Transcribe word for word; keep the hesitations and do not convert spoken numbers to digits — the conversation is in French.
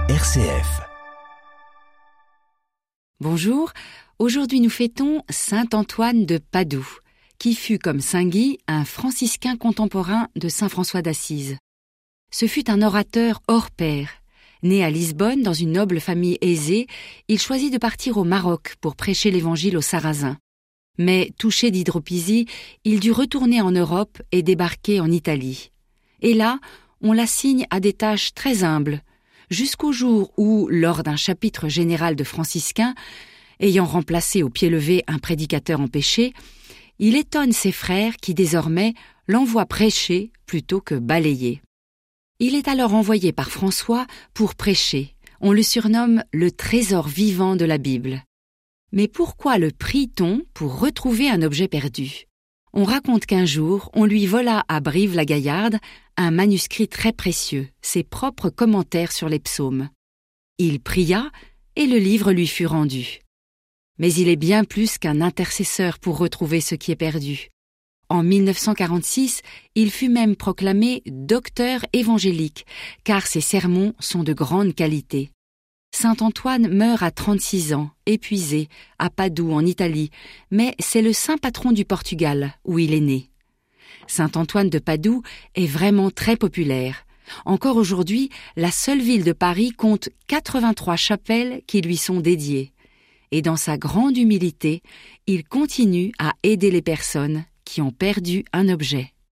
R C F. Bonjour, aujourd'hui nous fêtons saint Antoine de Padoue, qui fut comme saint Guy un franciscain contemporain de saint François d'Assise. Ce fut un orateur hors pair. Né à Lisbonne dans une noble famille aisée, il choisit de partir au Maroc pour prêcher l'évangile aux Sarrasins. Mais touché d'hydropisie, il dut retourner en Europe et débarquer en Italie. Et là, on l'assigne à des tâches très humbles, jusqu'au jour où, lors d'un chapitre général de franciscains, ayant remplacé au pied levé un prédicateur empêché, il étonne ses frères qui désormais l'envoient prêcher plutôt que balayer. Il est alors envoyé par François pour prêcher. On le surnomme le trésor vivant de la Bible. Mais pourquoi le prie-t-on pour retrouver un objet perdu ? On raconte qu'un jour, on lui vola à Brive-la-Gaillarde un manuscrit très précieux, ses propres commentaires sur les psaumes. Il pria et le livre lui fut rendu. Mais il est bien plus qu'un intercesseur pour retrouver ce qui est perdu. En mille neuf cent quarante-six, il fut même proclamé docteur évangélique, car ses sermons sont de grande qualité. Saint Antoine meurt à trente-six ans, épuisé, à Padoue en Italie, mais c'est le saint patron du Portugal, où il est né. Saint Antoine de Padoue est vraiment très populaire. Encore aujourd'hui, la seule ville de Paris compte quatre-vingt-trois chapelles qui lui sont dédiées. Et dans sa grande humilité, il continue à aider les personnes qui ont perdu un objet.